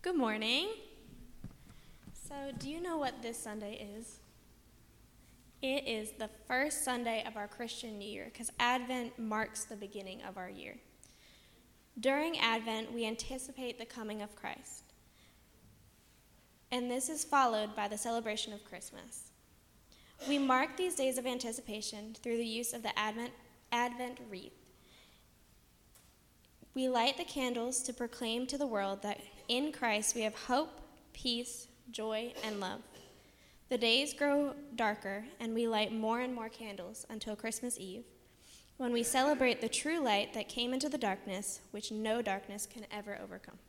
Good morning. So, do you know what this Sunday is? It is the first Sunday of our Christian year because Advent marks the beginning of our year. During Advent, we anticipate the coming of Christ. And this is followed by the celebration of Christmas. We mark these days of anticipation through the use of the Advent wreath. We light the candles to proclaim to the world that in Christ we have hope, peace, joy, and love. The days grow darker, and we light more and more candles until Christmas Eve, when we celebrate the true light that came into the darkness, which no darkness can ever overcome.